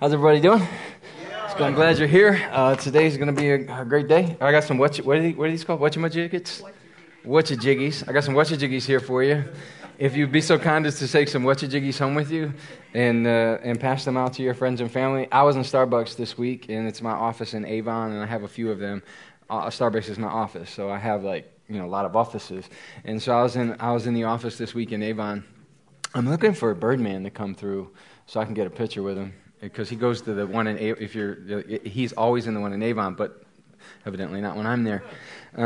How's everybody doing? So I'm glad you're here. Today's going to be a great day. I got some, what are these called? Whatchamajiggies? Whatchajiggies. I got some whatchajiggies here for you. If you'd be so kind as to take some whatchajiggies home with you and pass them out to your friends and family. I was in Starbucks this week, and it's my office in Avon, and I have a few of them. Starbucks is my office, so I have a lot of offices. And so I was in the office this week in Avon. I'm looking for a Birdman to come through so I can get a picture with him. Because he goes to the one in he's always in the one in Avon, but evidently not when I'm there.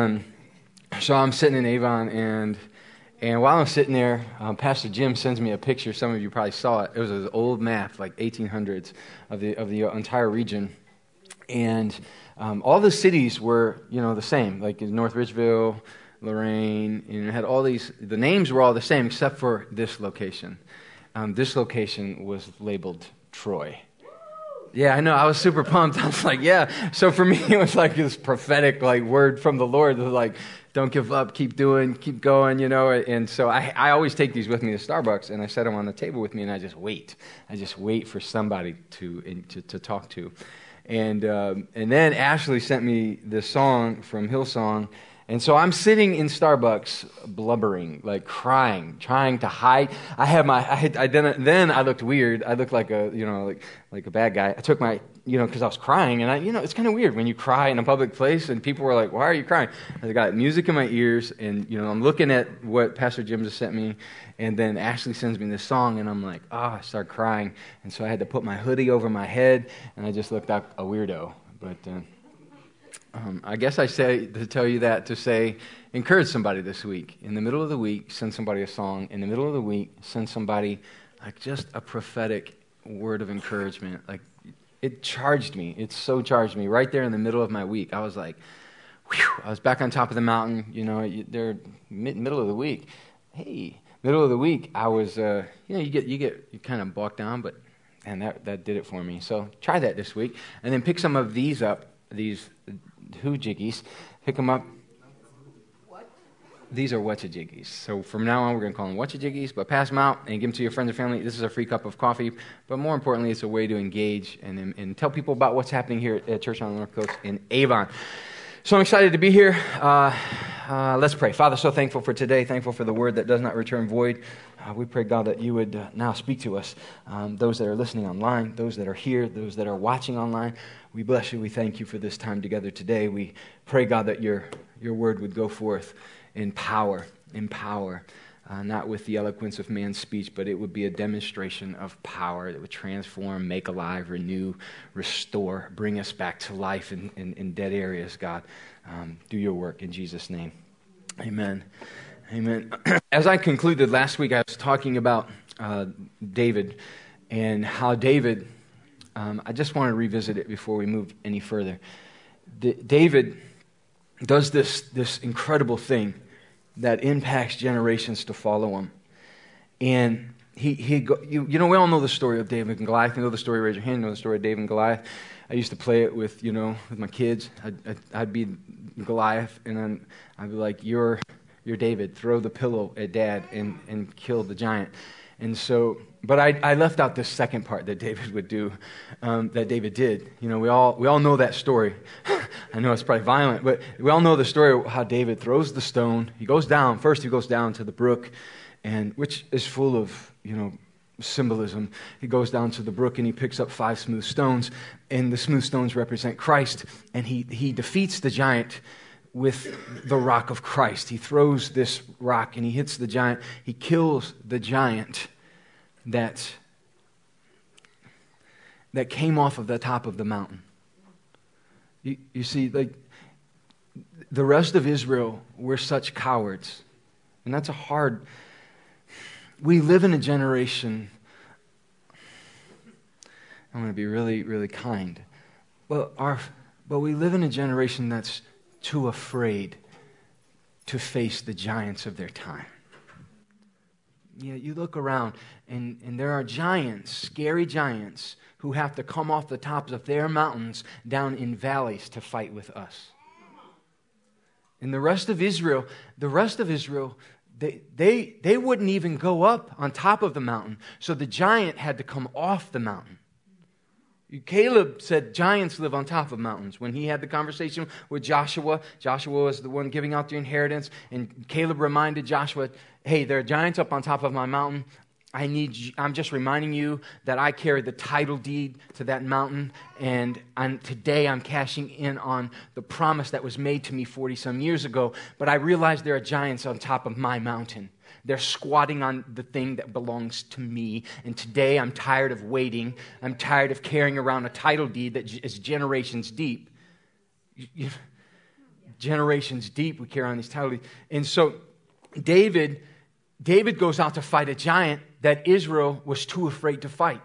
So I'm sitting in Avon, and while I'm sitting there, Pastor Jim sends me a picture. Some of you probably saw it. It was an old map, like 1800s, of the entire region, and all the cities were the same, like in North Ridgeville, Lorain, and it had all these. The names were all the same except for this location. This location was labeled Troy. Yeah, I know. I was super pumped. I was like, yeah. So for me, it was like this prophetic word from the Lord. Like, don't give up, keep doing, keep going, And so I always take these with me to Starbucks, and I set them on the table with me, and I just wait. I just wait for somebody to talk to. And then Ashley sent me this song from Hillsong. And so I'm sitting in Starbucks, blubbering, crying, trying to hide. Then I looked weird. I looked like a bad guy. I took my, because I was crying, and it's kind of weird when you cry in a public place, and people were like, "Why are you crying?" I got music in my ears, and I'm looking at what Pastor Jim just sent me, and then Ashley sends me this song, and I'm like, I start crying, and so I had to put my hoodie over my head, and I just looked like a weirdo, but. I guess I say to tell you that to say, encourage somebody this week. In the middle of the week, send somebody a song. In the middle of the week, send somebody just a prophetic word of encouragement. It charged me. It so charged me right there in the middle of my week. I was like, whew, I was back on top of the mountain. They're middle of the week. Hey, middle of the week, I was. You kind of bogged down, but and that did it for me. So try that this week, and then pick some of these up. These hoojiggies, pick them up. What? These are whatchajiggies. So from now on, we're going to call them whatchajiggies, but pass them out and give them to your friends and family. This is a free cup of coffee, but more importantly, it's a way to engage and tell people about what's happening here at Church on the North Coast in Avon. So I'm excited to be here. Let's pray. Father, so thankful for today, thankful for the word that does not return void. We pray, God, that you would now speak to us, those that are listening online, those that are here, those that are watching online. We bless you. We thank you for this time together today. We pray, God, that your word would go forth in power, not with the eloquence of man's speech, but it would be a demonstration of power that would transform, make alive, renew, restore, bring us back to life in dead areas, God. Do your work in Jesus' name. Amen. Amen. As I concluded last week, I was talking about David and how David, I just want to revisit it before we move any further. David does this incredible thing that impacts generations to follow him. And we all know the story of David and Goliath. You know the story, raise your hand, you know the story of David and Goliath. I used to play it with my kids. I'd be Goliath, and then I'd be like, you're David, throw the pillow at Dad and kill the giant. And so, but I left out this second part that David would do, that David did. We all know that story. I know it's probably violent, but we all know the story of how David throws the stone. He goes down to the brook, and which is full of, symbolism. He goes down to the brook and he picks up 5 smooth stones, and the smooth stones represent Christ, and he defeats the giant with the rock of Christ. He throws this rock and he hits the giant. He kills the giant that came off of the top of the mountain. You see, the rest of Israel were such cowards. And that's we live in a generation, I'm going to be really, really kind. But we live in a generation that's too afraid to face the giants of their time. Yeah, you look around, and there are giants, scary giants, who have to come off the tops of their mountains down in valleys to fight with us. And the rest of Israel, they wouldn't even go up on top of the mountain, so the giant had to come off the mountain. Caleb said giants live on top of mountains. When he had the conversation with Joshua, Joshua was the one giving out the inheritance, and Caleb reminded Joshua, hey, there are giants up on top of my mountain. I'm just reminding you that I carry the title deed to that mountain, and today I'm cashing in on the promise that was made to me 40-some years ago, but I realize there are giants on top of my mountain. They're squatting on the thing that belongs to me, and today I'm tired of waiting. I'm tired of carrying around a title deed that is generations deep. Generations deep, we carry on these title deeds. And so David goes out to fight a giant that Israel was too afraid to fight.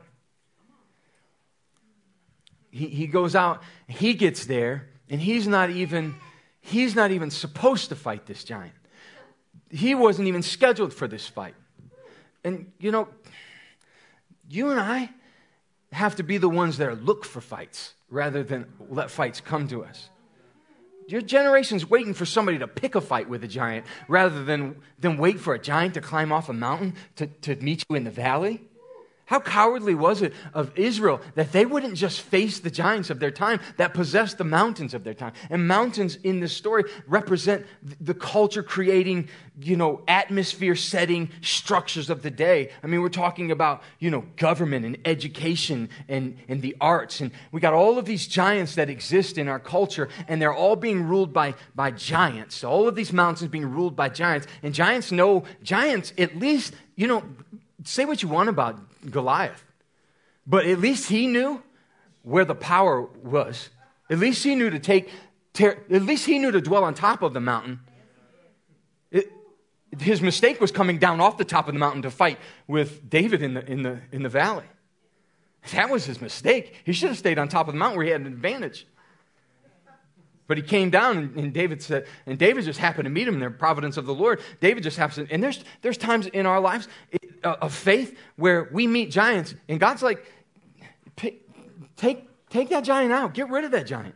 He goes out, he gets there, and he's not even supposed to fight this giant. He wasn't even scheduled for this fight. And you and I have to be the ones that look for fights rather than let fights come to us. Your generation's waiting for somebody to pick a fight with a giant rather than wait for a giant to climb off a mountain to meet you in the valley. How cowardly was it of Israel that they wouldn't just face the giants of their time that possessed the mountains of their time? And mountains in this story represent the culture-creating, atmosphere-setting structures of the day. I mean, we're talking about, government and education and the arts. And we got all of these giants that exist in our culture, and they're all being ruled by giants. All of these mountains being ruled by giants. And giants, at least, say what you want about Goliath, but at least he knew where the power was. At least he knew at least he knew to dwell on top of the mountain. His mistake was coming down off the top of the mountain to fight with David in the valley. That was his mistake. He should have stayed on top of the mountain where he had an advantage. But he came down, and David just happened to meet him in the providence of the Lord. David just happens to, and there's times in our lives of faith where we meet giants, and God's like, take that giant out. Get rid of that giant.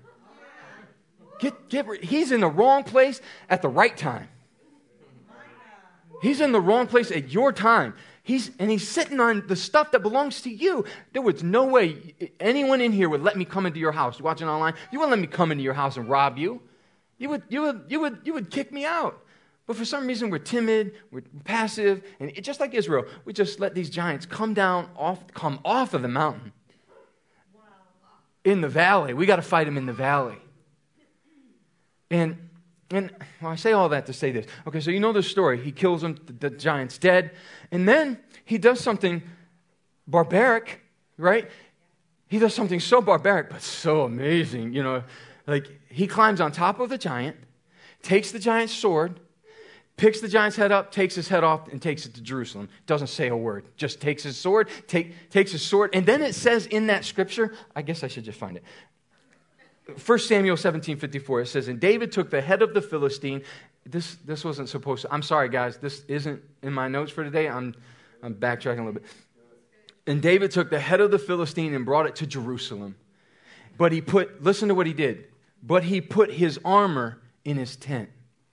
He's in the wrong place at the right time. He's in the wrong place at your time. He's sitting on the stuff that belongs to you. There was no way anyone in here would let me come into your house. You're watching online. You wouldn't let me come into your house and rob you. You would kick me out. But for some reason, we're timid, we're passive, and just like Israel, we just let these giants come off of the mountain. In the valley. We got to fight them in the valley. And I say all that to say this. Okay, so you know the story. He kills him, the giant's dead. And then he does something barbaric, right? He does something so barbaric, but so amazing. Like he climbs on top of the giant, takes the giant's sword, picks the giant's head up, takes his head off, and takes it to Jerusalem. Doesn't say a word. Just takes his sword, takes his sword. And then it says in that scripture, I guess I should just find it. 1 Samuel 17:54, it says, and David took the head of the Philistine. This wasn't supposed to, I'm sorry guys, this isn't in my notes for today. I'm backtracking a little bit. And David took the head of the Philistine and brought it to Jerusalem. But listen to what he did. But he put his armor in his tent.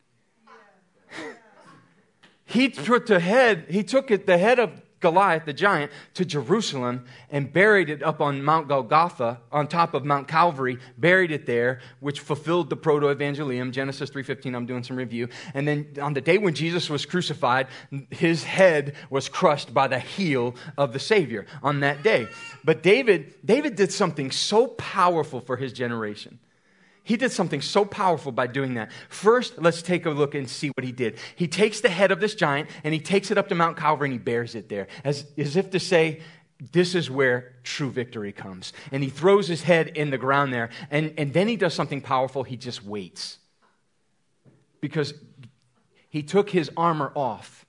He took the head of Goliath, the giant, to Jerusalem and buried it up on Mount Golgotha, on top of Mount Calvary, buried it there, which fulfilled the proto-evangelium, Genesis 3:15, I'm doing some review. And then on the day when Jesus was crucified, his head was crushed by the heel of the Savior on that day. But David did something so powerful for his generation. He did something so powerful by doing that. First, let's take a look and see what he did. He takes the head of this giant and he takes it up to Mount Calvary and he bears it there as if to say, this is where true victory comes. And he throws his head in the ground there. And then he does something powerful. He just waits. Because he took his armor off.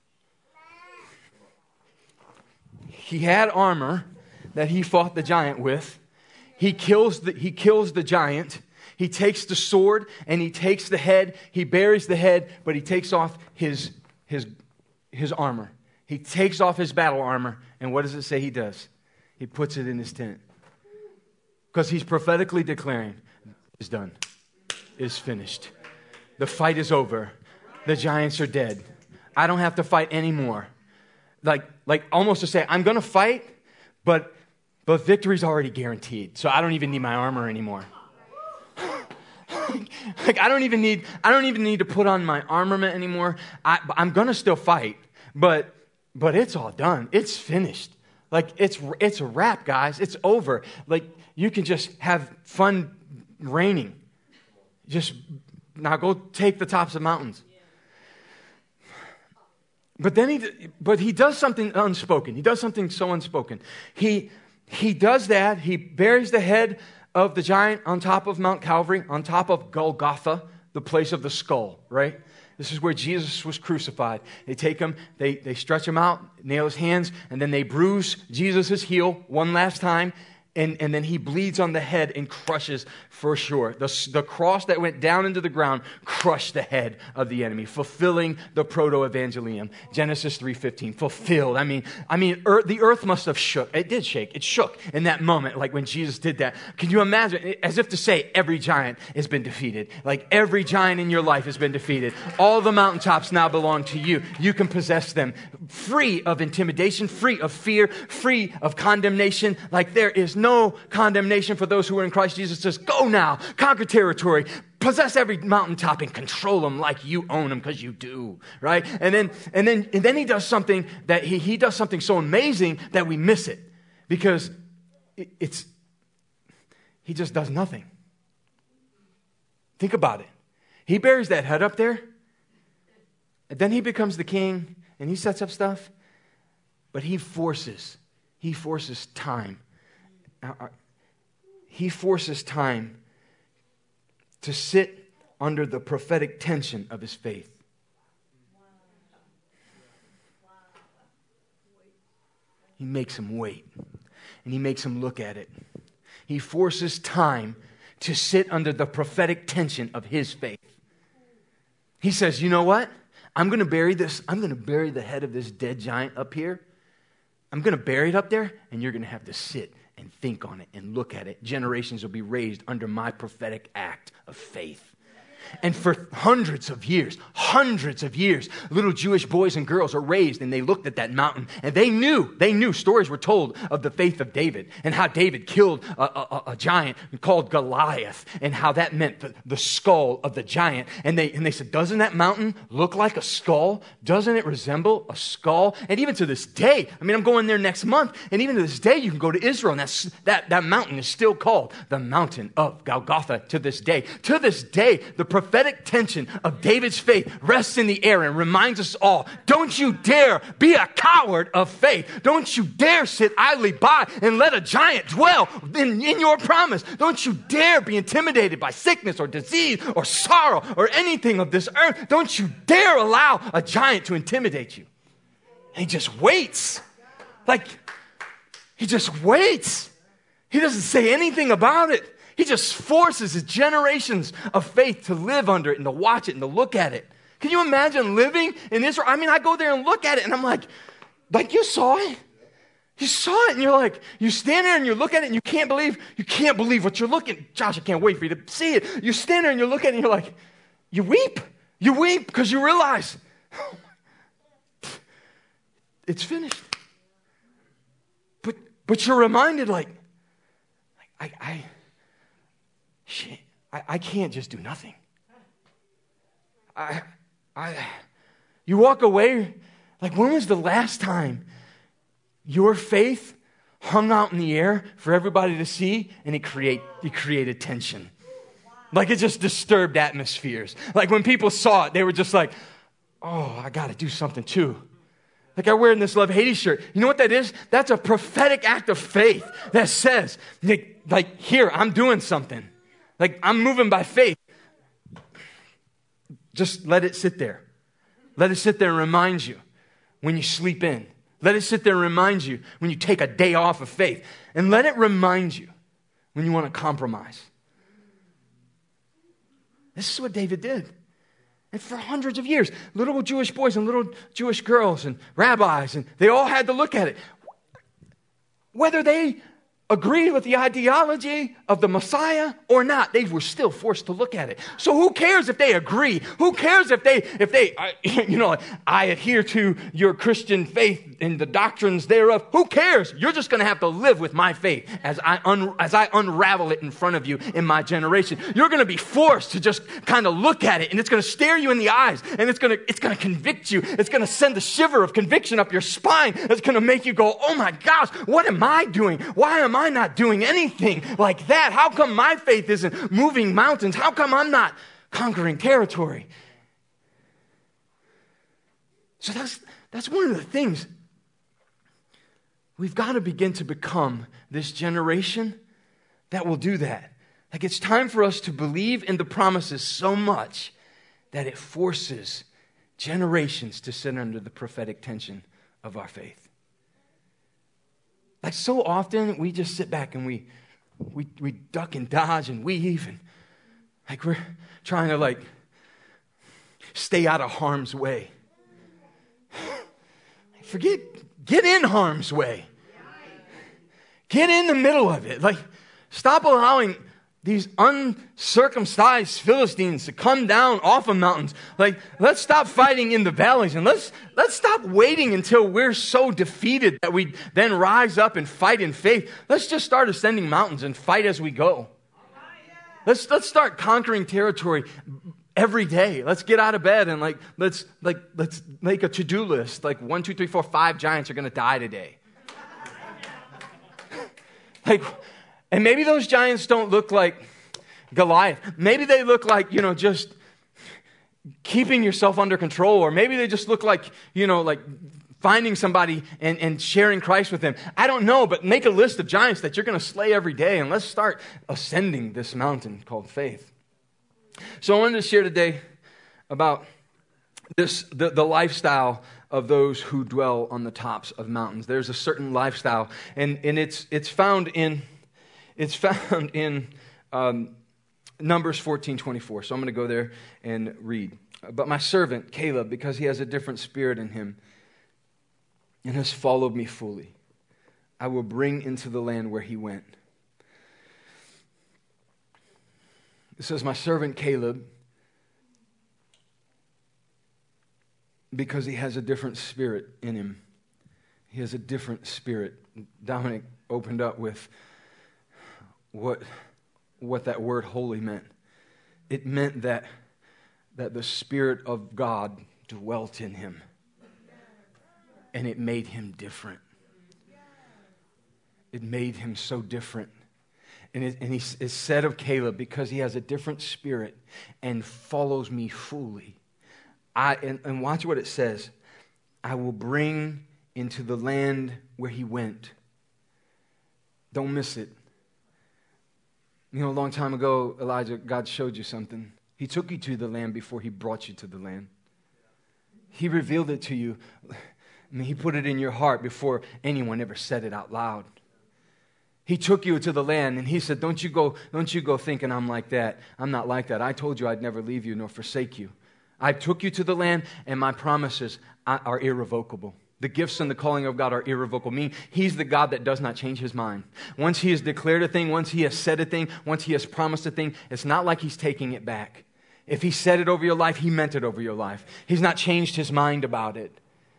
He had armor that he fought the giant with. He kills the giant. He takes the sword and he takes the head. He buries the head, but he takes off his armor. He takes off his battle armor. And what does it say he does? He puts it in his tent. Because he's prophetically declaring, it's done. It's finished. The fight is over. The giants are dead. I don't have to fight anymore. Like almost to say, I'm going to fight, but but victory's already guaranteed. So I don't even need my armor anymore. Like I don't even need to put on my armament anymore. I'm going to still fight, but it's all done. It's finished. Like it's a wrap, guys. It's over. Like you can just have fun reigning. Just now go take the tops of mountains. But then he does something unspoken. He does something so unspoken. He does that. He buries the head of the giant on top of Mount Calvary, on top of Golgotha, the place of the skull, right? This is where Jesus was crucified. They take him, they stretch him out, nail his hands, and then they bruise Jesus' heel one last time, and then he bleeds on the head and crushes for sure. The cross that went down into the ground crushed the head of the enemy, fulfilling the proto-evangelium. Genesis 3:15, fulfilled. I mean, the earth must have shook. It did shake. It shook in that moment, like when Jesus did that. Can you imagine? As if to say, every giant has been defeated. Like every giant in your life has been defeated. All the mountaintops now belong to you. You can possess them, free of intimidation, free of fear, free of condemnation. Like there is no condemnation for those who are in Christ Jesus. Just go now, conquer territory, possess every mountaintop and control them like you own them, because you do, right? And then he does something that he does something so amazing that we miss it, because he just does nothing. Think about it. He buries that head up there, and then he becomes the king and he sets up stuff, but he forces time. He forces time to sit under the prophetic tension of his faith. He makes him wait, and he makes him look at it. He forces time to sit under the prophetic tension of his faith. He says, you know what? I'm going to bury the head of this dead giant up here. I'm going to bury it up there, and you're going to have to sit and think on it and look at it. Generations will be raised under my prophetic act of faith. And for hundreds of years, little Jewish boys and girls are raised, and they looked at that mountain, and they knew stories were told of the faith of David and how David killed a giant called Goliath, and how that meant the skull of the giant. And they said, doesn't that mountain look like a skull? Doesn't it resemble a skull? And even to this day, I'm going there next month, and even to this day, you can go to Israel, and that mountain is still called the mountain of Golgotha to this day. To this day, the prophetic tension of David's faith rests in the air and reminds us all, don't you dare be a coward of faith. Don't you dare sit idly by and let a giant dwell in your promise. Don't you dare be intimidated by sickness or disease or sorrow or anything of this earth. Don't you dare allow a giant to intimidate you. And he just waits. He just waits. He doesn't say anything about it. He just forces his generations of faith to live under it and to watch it and to look at it. Can you imagine living in Israel? I go there and look at it, and I'm like you saw it. You saw it, and you're like, you stand there and you look at it, and you can't believe what you're looking. Josh, I can't wait for you to see it. You stand there and you look at it, and you're like, you weep. You weep because you realize it's finished. But you're reminded, I can't just do nothing. You walk away, when was the last time your faith hung out in the air for everybody to see, and it created tension? It just disturbed atmospheres. When people saw it, they were just like, oh, I got to do something too. I wear in this Love Haiti shirt. You know what that is? That's a prophetic act of faith that says, here, I'm doing something. I'm moving by faith. Just let it sit there. Let it sit there and remind you when you sleep in. Let it sit there and remind you when you take a day off of faith. And let it remind you when you want to compromise. This is what David did. And for hundreds of years, little Jewish boys and little Jewish girls and rabbis, and they all had to look at it. Whether they agreed with the ideology of the Messiah or not, they were still forced to look at it. So who cares if they agree? Who cares if they I adhere to your Christian faith and the doctrines thereof? Who cares? You're just going to have to live with my faith as I unravel it in front of you in my generation. You're going to be forced to just kind of look at it, and it's going to stare you in the eyes, and it's going to convict you. It's going to send a shiver of conviction up your spine. It's going to make you go, oh my gosh, what am I doing? Why am I not doing anything like that? How come my faith isn't moving mountains? How come I'm not conquering territory? So that's one of the things. We've got to begin to become this generation that will do that. Like, it's time for us to believe in the promises so much that it forces generations to sit under the prophetic tension of our faith. Like, so often we just sit back and we duck and dodge and weave, and like we're trying to stay out of harm's way. Get in harm's way. Get in the middle of it. Like, stop allowing these uncircumcised Philistines to come down off of mountains. Like, let's stop fighting in the valleys, and let's stop waiting until we're so defeated that we then rise up and fight in faith. Let's just start ascending mountains and fight as we go. Let's start conquering territory every day. Let's get out of bed and let's make a to-do list. Like 1, 2, 3, 4, 5 giants are going to die today. And maybe those giants don't look like Goliath. Maybe they look like, just keeping yourself under control. Or maybe they just look like, like finding somebody and sharing Christ with them. I don't know, but make a list of giants that you're going to slay every day. And let's start ascending this mountain called faith. So I wanted to share today about the lifestyle of those who dwell on the tops of mountains. There's a certain lifestyle, and it's found in Numbers 14:24. So I'm going to go there and read. But my servant Caleb, because he has a different spirit in him and has followed me fully, I will bring into the land where he went. It says, my servant Caleb, because he has a different spirit in him. He has a different spirit. Dominic opened up with what that word holy meant. It meant that the Spirit of God dwelt in him. And it made him different. It made him so different. And it said of Caleb, because he has a different spirit and follows me fully. And watch what it says. I will bring into the land where he went. Don't miss it. A long time ago, Elijah, God showed you something. He took you to the land before he brought you to the land. He revealed it to you. He put it in your heart before anyone ever said it out loud. He took you to the land and he said, don't you go thinking I'm like that. I'm not like that. I told you I'd never leave you nor forsake you. I took you to the land, and my promises are irrevocable. The gifts and the calling of God are irrevocable. Meaning, he's the God that does not change his mind. Once he has declared a thing, once he has said a thing, once he has promised a thing, it's not like he's taking it back. If he said it over your life, he meant it over your life. He's not changed his mind about it.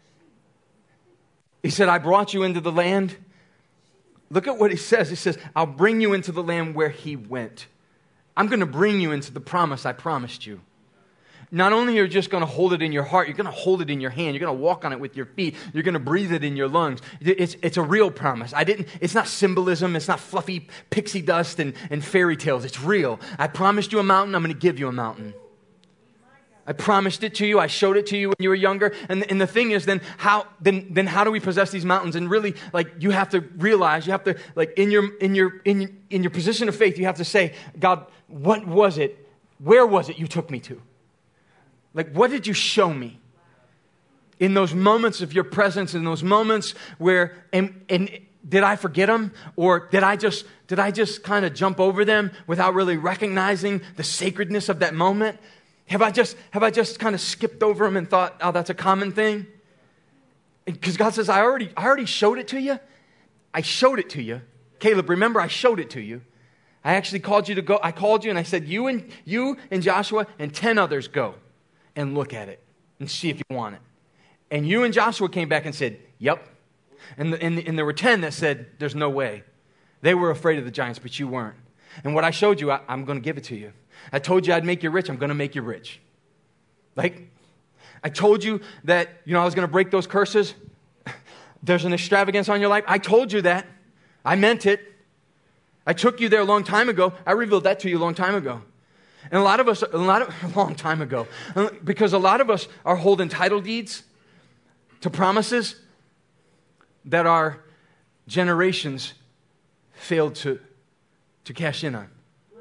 He said, I brought you into the land. Look at what he says. He says, I'll bring you into the land where he went. I'm going to bring you into the promise I promised you. Not only are you just going to hold it in your heart, you're going to hold it in your hand. You're going to walk on it with your feet. You're going to breathe it in your lungs. It's a real promise. It's not symbolism. It's not fluffy pixie dust and fairy tales. It's real. I promised you a mountain. I'm going to give you a mountain. I promised it to you. I showed it to you when you were younger. And the thing is, then how do we possess these mountains? And really, you have to realize, you have to, in your position of faith, you have to say, God, what was it? Where was it you took me to? What did you show me? In those moments of your presence, in those moments where, and did I forget them? Or did I just kind of jump over them without really recognizing the sacredness of that moment? Have I just kind of skipped over them and thought, oh, that's a common thing? Because God says, I already showed it to you. I showed it to you. Caleb, remember I showed it to you. I actually called you to go. I called you and I said, you and Joshua and 10 others go and look at it and see if you want it. And you and Joshua came back and said, yep. And there were 10 that said, there's no way. They were afraid of the giants, but you weren't. And what I showed you, I'm going to give it to you. I told you I'd make you rich. I'm going to make you rich. Like, I told you that, I was going to break those curses. There's an extravagance on your life. I told you that. I meant it. I took you there a long time ago. I revealed that to you a long time ago. And a long time ago. Because a lot of us are holding title deeds to promises that our generations failed to cash in on. My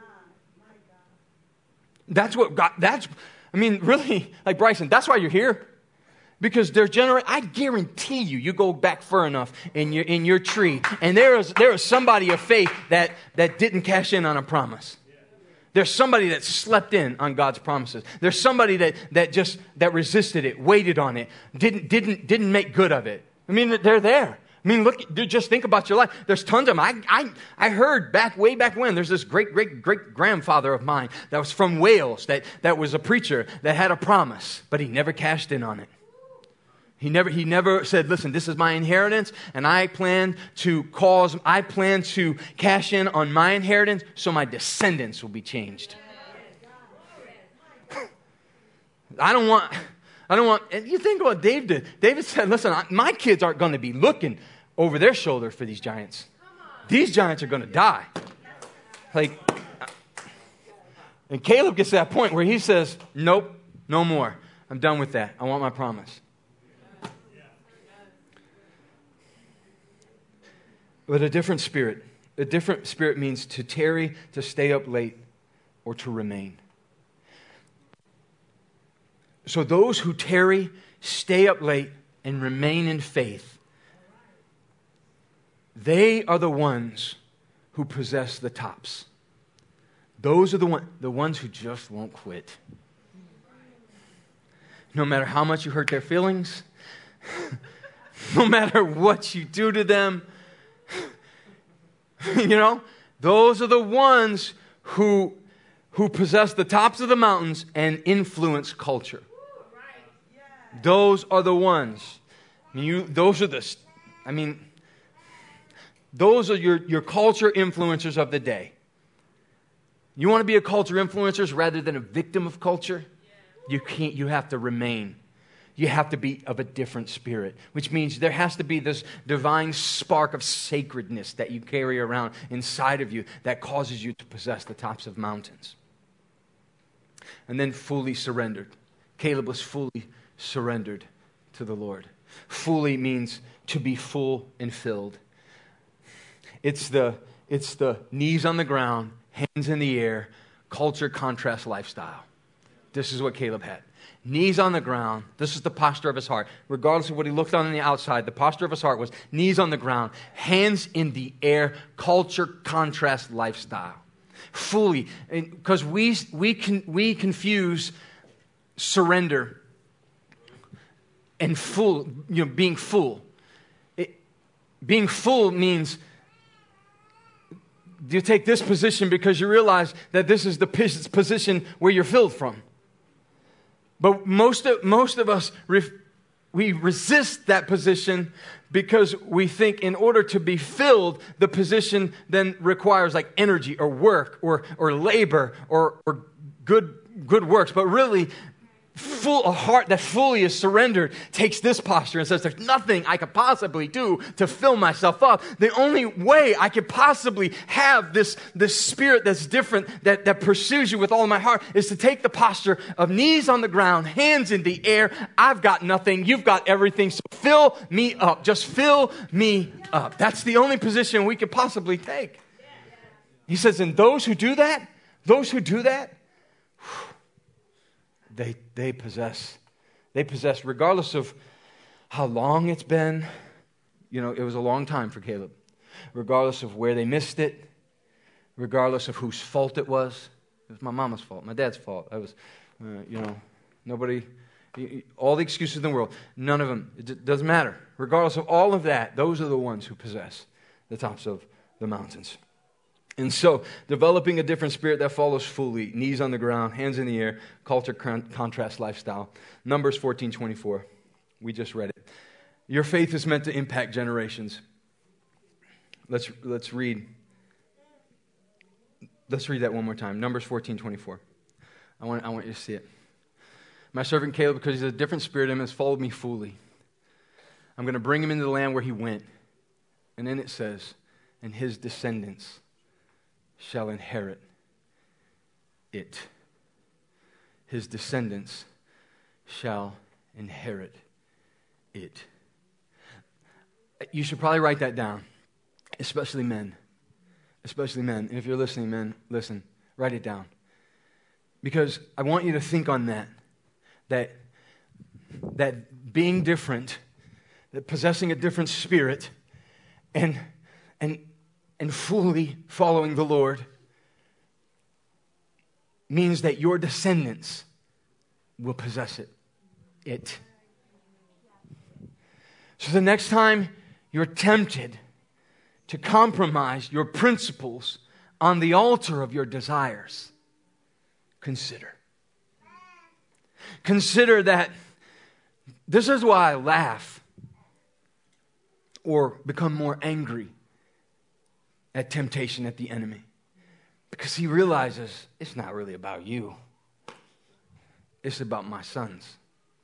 God. Really, like Bryson, that's why you're here. Because I guarantee you go back far enough in your tree, and there is somebody of faith that didn't cash in on a promise. There's somebody that slept in on God's promises. There's somebody that resisted it, waited on it, didn't make good of it. They're there. Look, just think about your life. There's tons of them. I heard way back when, there's this great-great-great-grandfather of mine that was from Wales, that was a preacher that had a promise, but he never cashed in on it. He never said, listen, this is my inheritance, and I plan to cash in on my inheritance so my descendants will be changed. I don't want, and you think about David. David said, listen, my kids aren't going to be looking over their shoulder for these giants. These giants are going to die. And Caleb gets to that point where he says, nope, no more. I'm done with that. I want my promise. But a different spirit means to tarry, to stay up late, or to remain. So those who tarry, stay up late, and remain in faith, they are the ones who possess the tops. Those are the ones who just won't quit. No matter how much you hurt their feelings, no matter what you do to them, those are the ones who possess the tops of the mountains and influence culture. Those are the ones. Those are your culture influencers of the day. You want to be a culture influencer rather than a victim of culture? You have to remain. You have to be of a different spirit, which means there has to be this divine spark of sacredness that you carry around inside of you that causes you to possess the tops of mountains. And then fully surrendered. Caleb was fully surrendered to the Lord. Fully means to be full and filled. It's the knees on the ground, hands in the air, culture contrast lifestyle. This is what Caleb had. Knees on the ground. This is the posture of his heart. Regardless of what he looked on the outside, the posture of his heart was knees on the ground, hands in the air, culture contrast lifestyle. Fully. Because we confuse surrender and full, being full. Being full means you take this position because you realize that this is the position where you're filled from. But most of us, we resist that position because we think in order to be filled, the position then requires like energy or work or labor or good works. But really, a heart that fully is surrendered takes this posture and says, there's nothing I could possibly do to fill myself up. The only way I could possibly have this spirit that's different, that pursues you with all of my heart, is to take the posture of knees on the ground, hands in the air. I've got nothing. You've got everything. So fill me up. Just fill me up. That's the only position we could possibly take. He says, and those who do that, They possess, regardless of how long it's been. It was a long time for Caleb. Regardless of where they missed it, regardless of whose fault it was. It was my mama's fault, my dad's fault. I was, nobody, all the excuses in the world, none of them, it doesn't matter. Regardless of all of that, those are the ones who possess the tops of the mountains. And so, developing a different spirit that follows fully, knees on the ground, hands in the air, culture contrast lifestyle. Numbers 14:24. We just read it. Your faith is meant to impact generations. Let's read. Let's read that one more time. Numbers 14:24. I want you to see it. My servant Caleb, because he's a different spirit in him, has followed me fully. I'm going to bring him into the land where he went. And then it says, and his descendants shall inherit it. His descendants shall inherit it. You should probably write that down, especially men. Especially men. And if you're listening, men, listen, write it down. Because I want you to think on that being different, that possessing a different spirit, and fully following the Lord means that your descendants will possess it. So the next time you're tempted to compromise your principles on the altar of your desires, consider that this is why I laugh or become more angry at temptation, at the enemy. Because he realizes it's not really about you. It's about my sons.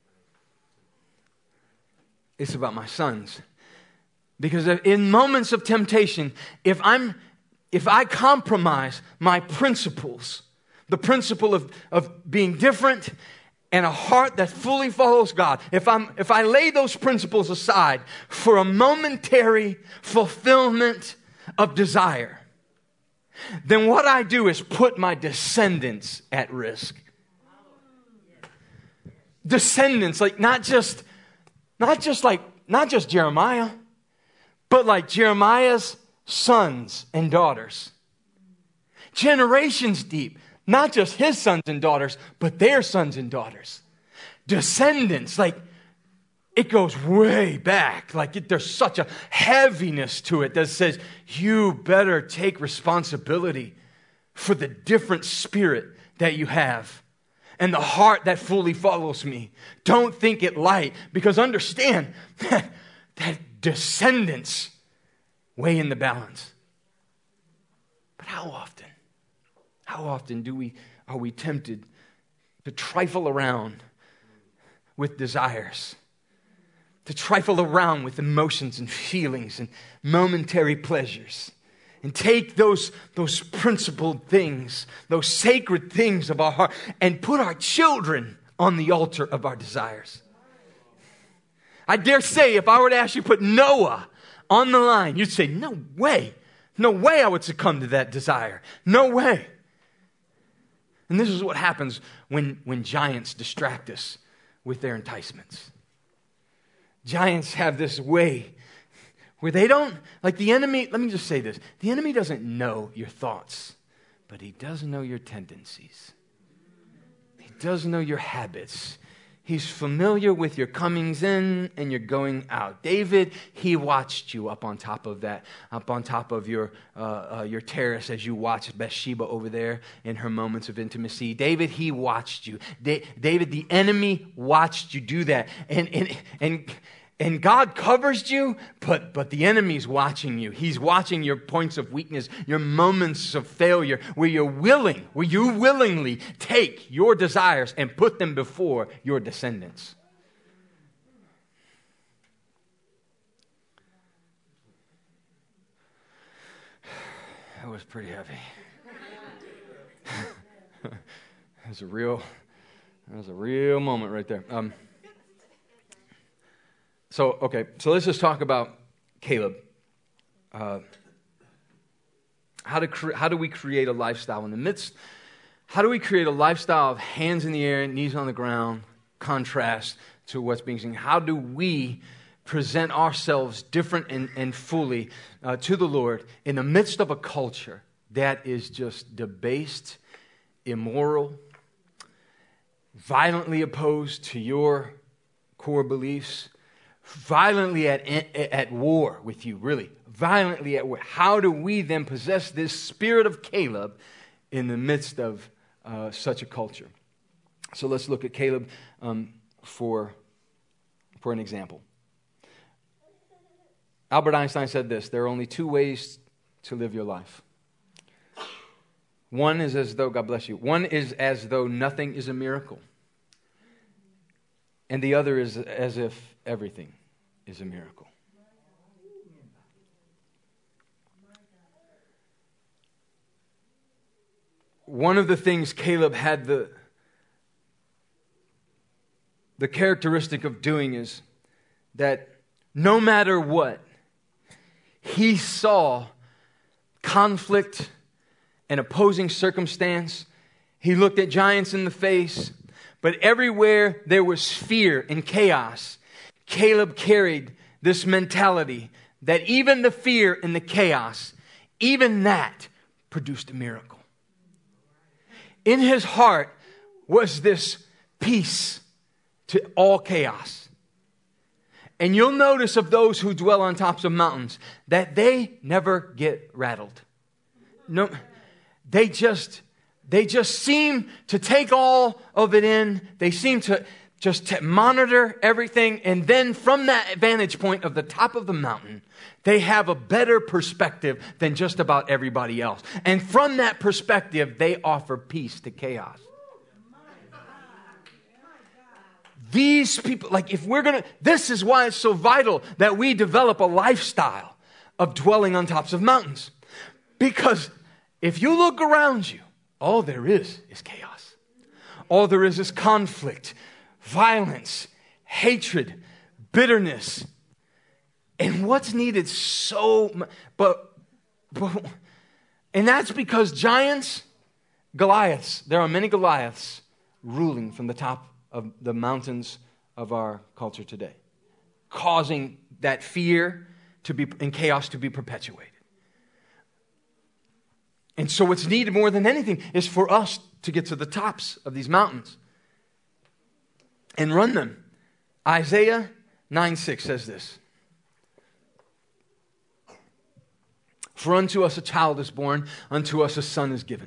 It's about my sons. Because in moments of temptation, if I compromise my principles, the principle of being different and a heart that fully follows God, if I lay those principles aside for a momentary fulfillment of desire, then what I do is put my descendants at risk. Descendants, like not just Jeremiah, but like Jeremiah's sons and daughters. Generations deep. Not just his sons and daughters, but their sons and daughters. Descendants, like it goes way back. Like there's such a heaviness to it that says, you better take responsibility for the different spirit that you have and the heart that fully follows me. Don't think it light, because understand that descendants weigh in the balance. But how often are we tempted to trifle around with desires, to trifle around with emotions and feelings and momentary pleasures, and take those principled things, those sacred things of our heart, and put our children on the altar of our desires? I dare say, if I were to ask you to put Noah on the line, you'd say, no way I would succumb to that desire. No way. And this is what happens when giants distract us with their enticements. Giants have this way where they don't, like the enemy, let me just say this. The enemy doesn't know your thoughts, but he does know your tendencies. He does know your habits. He's familiar with your comings in and your going out. David, he watched you up on top of that, up on top of your terrace as you watched Bathsheba over there in her moments of intimacy. David, he watched you. David, the enemy watched you do that. And God covers you, but the enemy's watching you. He's watching your points of weakness, your moments of failure, where you willingly take your desires and put them before your descendants. That was pretty heavy. That was a real moment right there. So let's just talk about Caleb. How do we create a lifestyle in the midst? How do we create a lifestyle of hands in the air, knees on the ground, contrast to what's being seen? How do we present ourselves different and fully to the Lord in the midst of a culture that is just debased, immoral, violently opposed to your core beliefs, violently at war with you, really, violently at war. How do we then possess this spirit of Caleb in the midst of such a culture? So let's look at Caleb for an example. Albert Einstein said this: there are only two ways to live your life. One is as though, God bless you, one is as though nothing is a miracle. And the other is as if everything is a miracle. One of the things Caleb had the characteristic of doing is that no matter what, he saw conflict and opposing circumstance. He looked at giants in the face, but everywhere there was fear and chaos, Caleb carried this mentality that even the fear and the chaos, even that produced a miracle. In his heart was this peace to all chaos. And you'll notice of those who dwell on tops of mountains that they never get rattled. No, they just seem to take all of it in. They seem to just monitor everything. And then from that vantage point of the top of the mountain, they have a better perspective than just about everybody else. And from that perspective, they offer peace to chaos. These people, like if we're going to, this is why it's so vital that we develop a lifestyle of dwelling on tops of mountains. Because if you look around you, all there is chaos. All there is conflict, violence, hatred, bitterness. And what's needed so much, and that's because giants, Goliaths, there are many Goliaths ruling from the top of the mountains of our culture today, causing that fear to be and chaos to be perpetuated. And so what's needed more than anything is for us to get to the tops of these mountains and run them. Isaiah 9:6 says this: for unto us a child is born, unto us a son is given.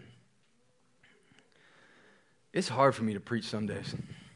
It's hard for me to preach some days.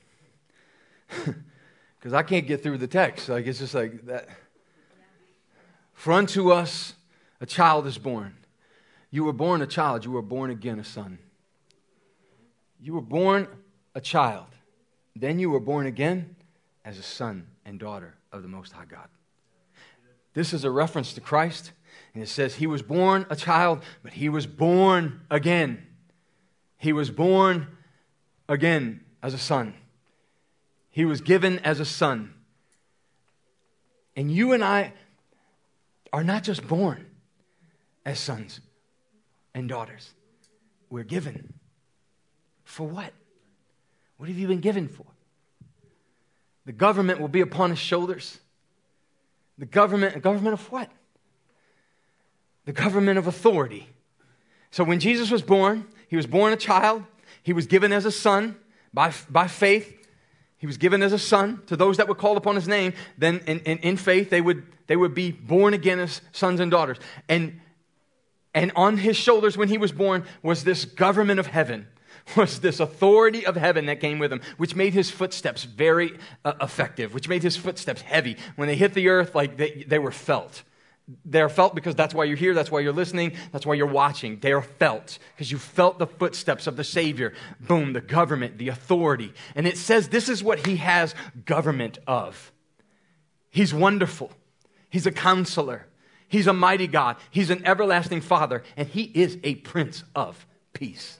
Because I can't get through the text. Like it's just like that. For unto us a child is born. You were born a child. You were born again a son. You were born a child. Then you were born again as a son and daughter of the Most High God. This is a reference to Christ. And it says he was born a child, but he was born again. He was born again as a son. He was given as a son. And you and I are not just born as sons and daughters. We're given. For what? What have you been given for? The government will be upon his shoulders. The government of what? The government of authority. So when Jesus was born, he was born a child. He was given as a son by faith. He was given as a son to those that were called upon his name. Then in faith, they would be born again as sons and daughters. And on his shoulders when he was born was this government of heaven, was this authority of heaven that came with him, which made his footsteps very effective, which made his footsteps heavy. When they hit the earth, like they were felt. They're felt because that's why you're here, that's why you're listening, that's why you're watching. They're felt because you felt the footsteps of the Savior. Boom, the government, the authority. And it says this is what he has government of. He's wonderful. He's a counselor. He's a mighty God. He's an everlasting Father. And he is a Prince of Peace.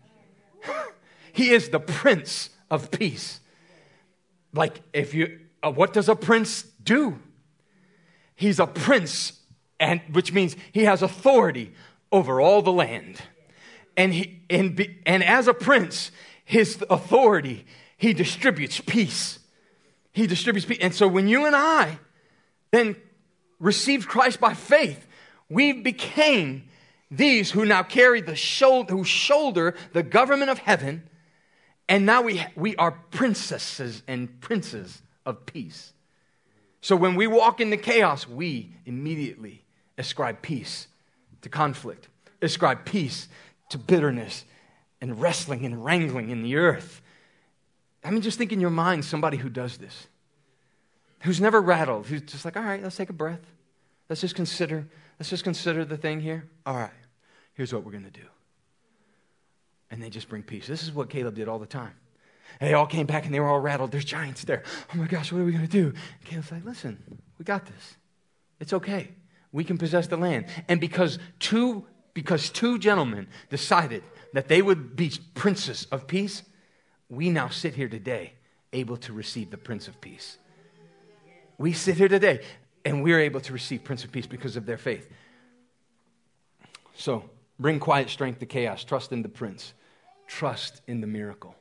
He is the Prince of Peace. Like what does a prince do? He's a prince, and which means he has authority over all the land. And as a prince, his authority, he distributes peace. He distributes peace. And so when you and I then received Christ by faith, we became these who now carry who shoulder the government of heaven. And now we are princesses and princes of peace. So when we walk into chaos, we immediately ascribe peace to conflict. Ascribe peace to bitterness and wrestling and wrangling in the earth. I mean, just think in your mind somebody who does this, who's never rattled, who's just like, all right, let's take a breath. Let's just consider the thing here. All right, here's what we're going to do. And they just bring peace. This is what Caleb did all the time. And they all came back and they were all rattled. There's giants there. Oh my gosh, what are we going to do? And Caleb's like, listen, we got this. It's okay. We can possess the land. And because two gentlemen decided that they would be princes of peace, we now sit here today able to receive the Prince of Peace. We sit here today and we're able to receive Prince of Peace because of their faith. So, bring quiet strength to chaos. Trust in the Prince. Trust in the miracle.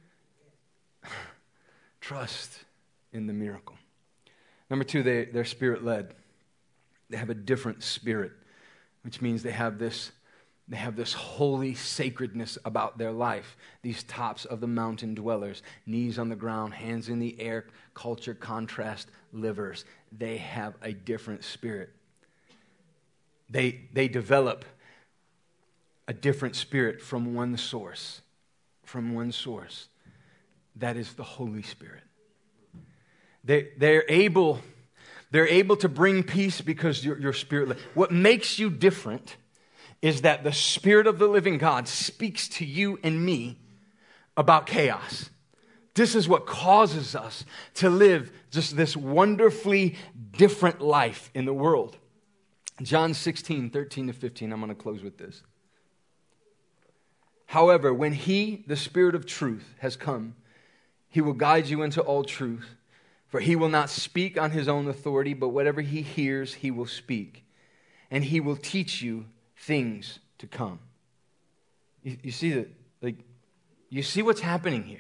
Trust in the miracle. Number two, they're spirit-led. They have a different spirit, which means they have this holy sacredness about their life. These tops of the mountain dwellers, knees on the ground, hands in the air, culture, contrast, livers. They have a different spirit. They develop a different spirit from one source. That is the Holy Spirit. They're able to bring peace because you're spirit-led. What makes you different is that the Spirit of the living God speaks to you and me about chaos. This is what causes us to live just this wonderfully different life in the world. John 16, 13 to 15, I'm going to close with this. However, when He, the Spirit of truth, has come, He will guide you into all truth. For He will not speak on His own authority, but whatever He hears, He will speak. And He will teach you things to come. You see that? You see what's happening here.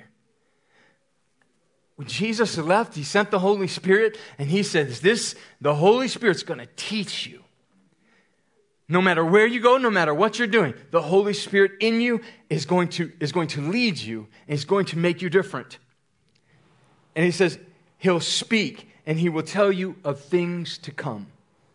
When Jesus left, He sent the Holy Spirit, and He says, the Holy Spirit's going to teach you. No matter where you go, no matter what you're doing, the Holy Spirit in you is going to lead you, and is going to make you different. And He says, He'll speak, and He will tell you of things to come.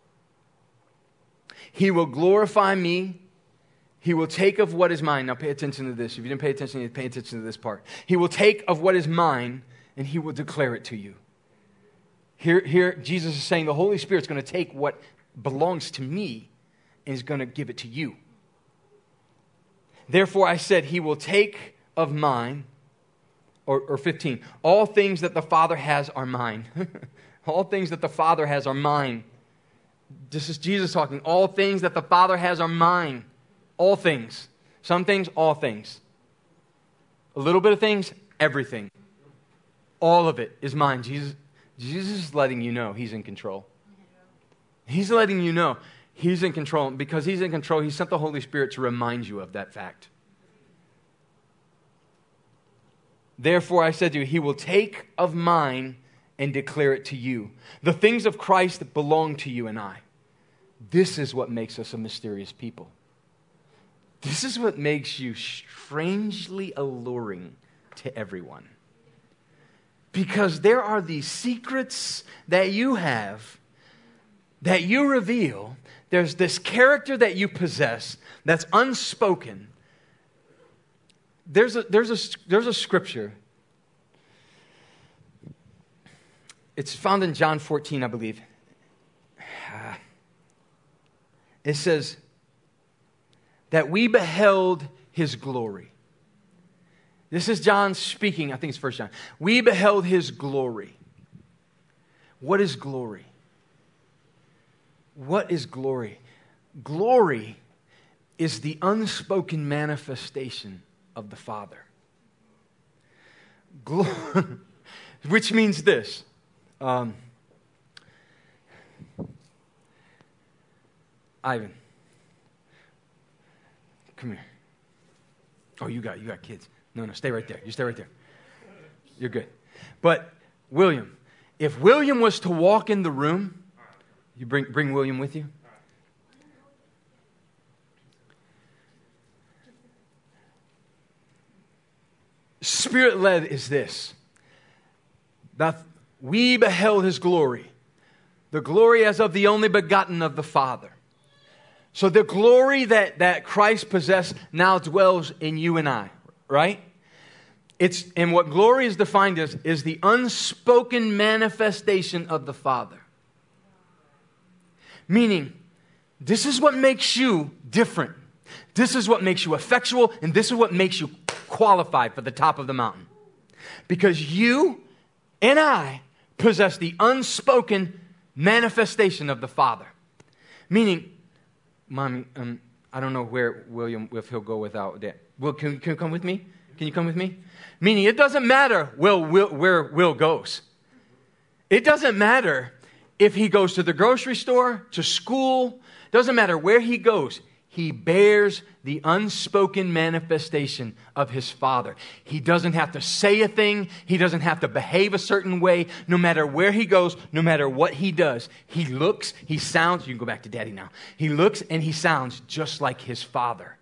He will glorify me. He will take of what is mine. Now pay attention to this. If you didn't pay attention, you pay attention to this part. He will take of what is mine, and He will declare it to you. Here Jesus is saying the Holy Spirit's going to take what belongs to me and is going to give it to you. Therefore I said, He will take of mine. Or 15, all things that the Father has are mine. All things that the Father has are mine. This is Jesus talking. All things that the Father has are mine. All things. Some things, all things. A little bit of things, everything. All of it is mine. Jesus is letting you know He's in control. He's letting you know He's in control. Because He's in control, He sent the Holy Spirit to remind you of that fact. Therefore, I said to you, He will take of mine and declare it to you. The things of Christ belong to you and I. This is what makes us a mysterious people. This is what makes you strangely alluring to everyone. Because there are these secrets that you have, that you reveal. There's this character that you possess that's unspoken. There's a scripture. It's found in John 14, I believe. It says that we beheld His glory. This is John speaking. I think it's 1 John. We beheld His glory. What is glory? What is glory? Glory is the unspoken manifestation of the Father. Which means this. Ivan, come here. Oh, you got kids. No, stay right there. You stay right there. You're good. But William, if William was to walk in the room, you bring William with you. Spirit-led is this, that we beheld His glory, the glory as of the only begotten of the Father, So the glory that Christ possessed now dwells in you and I, right? And what glory is defined as is the unspoken manifestation of the Father. Meaning, this is what makes you different. This is what makes you effectual, and this is what makes you qualified for the top of the mountain. Because you and I possess the unspoken manifestation of the Father. Meaning, Mommy, I don't know where William, if he'll go without that. Will, can you come with me? Can you come with me? Meaning, it doesn't matter where Will goes. It doesn't matter if he goes to the grocery store, to school. Doesn't matter where he goes. He bears the unspoken manifestation of his Father. He doesn't have to say a thing. He doesn't have to behave a certain way. No matter where he goes, no matter what he does, he looks, he sounds. You can go back to Daddy now. He looks and he sounds just like his Father.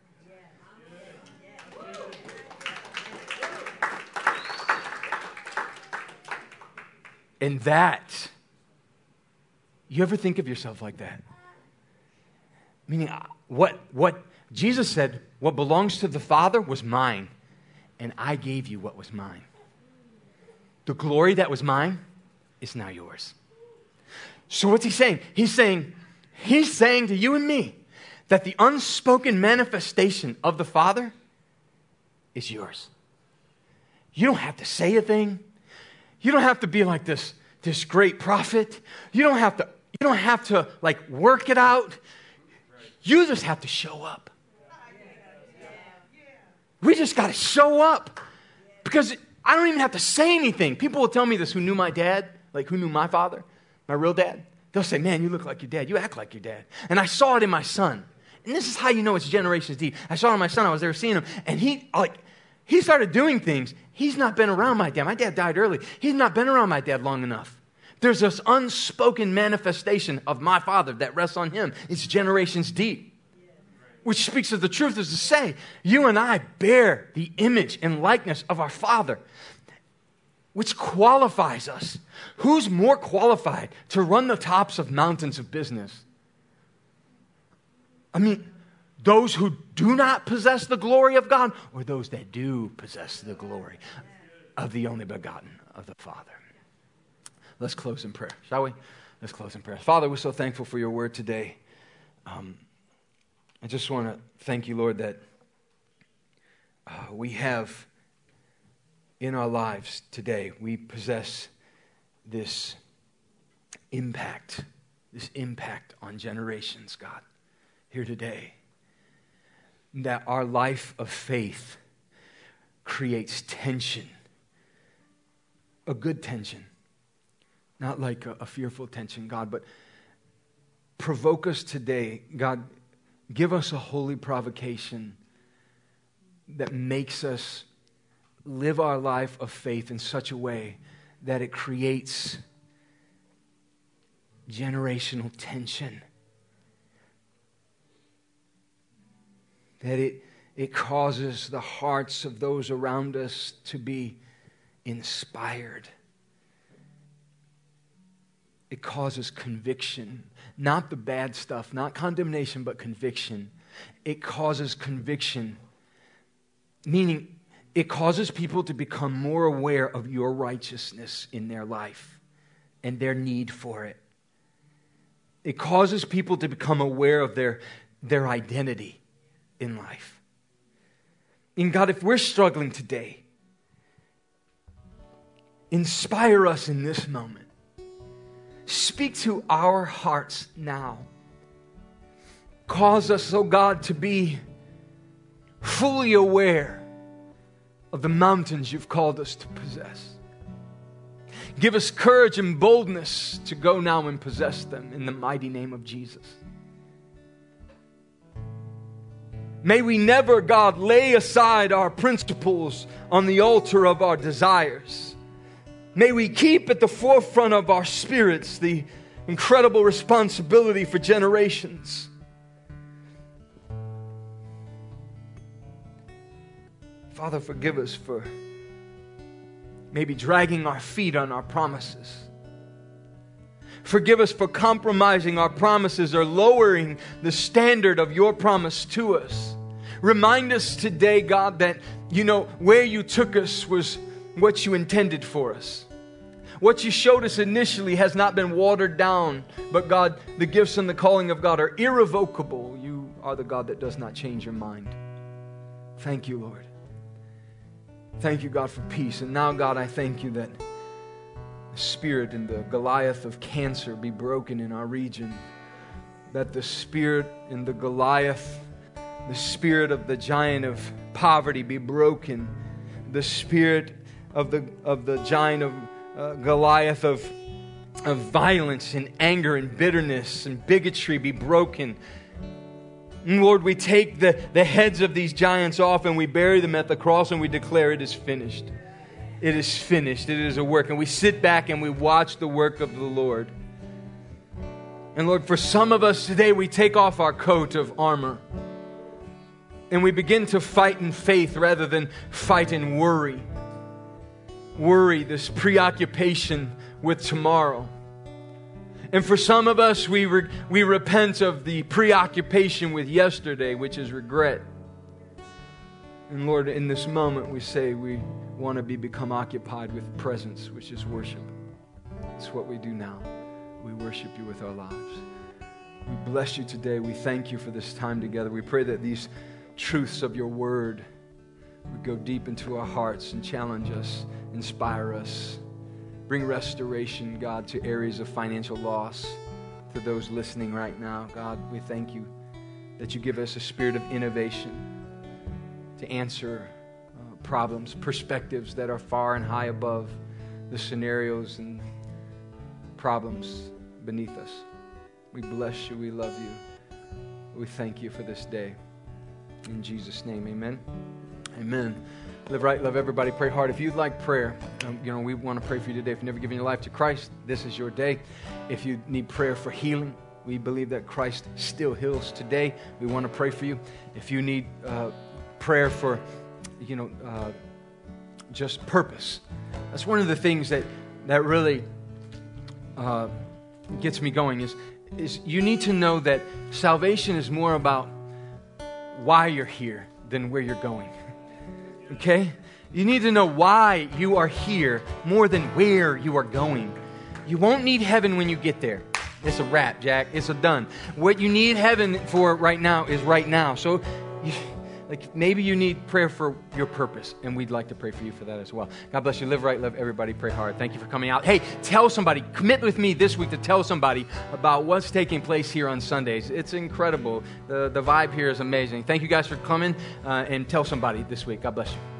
And that, you ever think of yourself like that? Meaning, what Jesus said, what belongs to the Father was mine, and I gave you what was mine. The glory that was mine is now yours. So what's he saying? He's saying to you and me that the unspoken manifestation of the Father is yours. You don't have to say a thing. You don't have to be like this great prophet. You don't have to like work it out. You just have to show up. We just got to show up. Because I don't even have to say anything. People will tell me this who knew my dad, like who knew my father, my real dad. They'll say, man, you look like your dad. You act like your dad. And I saw it in my son. And this is how you know it's generations deep. I saw it in my son. I was there seeing him. And he started doing things. He's not been around my dad. My dad died early. He's not been around my dad long enough. There's this unspoken manifestation of my Father that rests on him. It's generations deep. Which speaks of the truth is to say, you and I bear the image and likeness of our Father, which qualifies us. Who's more qualified to run the tops of mountains of business? I mean, those who do not possess the glory of God, or those that do possess the glory of the only begotten of the Father. Let's close in prayer, shall we? Let's close in prayer. Father, we're so thankful for your word today. I just want to thank you, Lord, that we have in our lives today, we possess this impact on generations, God, here today. That our life of faith creates tension, a good tension. Not like a fearful tension, God, but provoke us today. God, give us a holy provocation that makes us live our life of faith in such a way that it creates generational tension. That it causes the hearts of those around us to be inspired. It causes conviction, not the bad stuff, not condemnation, but conviction. It causes conviction, meaning it causes people to become more aware of your righteousness in their life and their need for it. It causes people to become aware of their identity in life. And God, if we're struggling today, inspire us in this moment. Speak to our hearts now. Cause us, oh God, to be fully aware of the mountains you've called us to possess. Give us courage and boldness to go now and possess them in the mighty name of Jesus. May we never, God, lay aside our principles on the altar of our desires. May we keep at the forefront of our spirits the incredible responsibility for generations. Father, forgive us for maybe dragging our feet on our promises. Forgive us for compromising our promises or lowering the standard of your promise to us. Remind us today, God, that, where you took us was what you intended for us. What you showed us initially has not been watered down, but God, the gifts and the calling of God are irrevocable. You are the God that does not change your mind. Thank you, Lord. Thank you, God, for peace. And now, God, I thank you that the spirit and the Goliath of cancer be broken in our region. That the spirit and the Goliath, the spirit of the giant of poverty be broken. The spirit of the giant of Goliath of violence and anger and bitterness and bigotry be broken. And Lord, we take the heads of these giants off and we bury them at the cross and we declare it is finished. It is finished. It is a work. And we sit back and we watch the work of the Lord. And Lord, for some of us today, we take off our coat of armor and we begin to fight in faith rather than fight in worry. Worry, this preoccupation with tomorrow. And for some of us, we repent of the preoccupation with yesterday, which is regret. And Lord, in this moment, we say we want to become occupied with presence, which is worship. It's what we do now. We worship you with our lives. We bless you today. We thank you for this time together. We pray that these truths of your word would go deep into our hearts and challenge us, inspire us, bring restoration, God, to areas of financial loss. To those listening right now, God, we thank you that you give us a spirit of innovation to answer problems, perspectives that are far and high above the scenarios and problems beneath us. We bless you. We love you. We thank you for this day. In Jesus' name, amen. Amen. Live right, love everybody, pray hard. If you'd like prayer, we want to pray for you today. If you've never given your life to Christ, this is your day. If you need prayer for healing, we believe that Christ still heals today. We want to pray for you. If you need prayer for, just purpose. That's one of the things that really gets me going is you need to know that salvation is more about why you're here than where you're going. Okay? You need to know why you are here more than where you are going. You won't need heaven when you get there. It's a wrap, Jack. It's a done. What you need heaven for right now is right now. So maybe you need prayer for your purpose, and we'd like to pray for you for that as well. God bless you. Live right, love everybody, pray hard. Thank you for coming out. Hey, tell somebody, commit with me this week to tell somebody about what's taking place here on Sundays. It's incredible. The vibe here is amazing. Thank you guys for coming, and tell somebody this week. God bless you.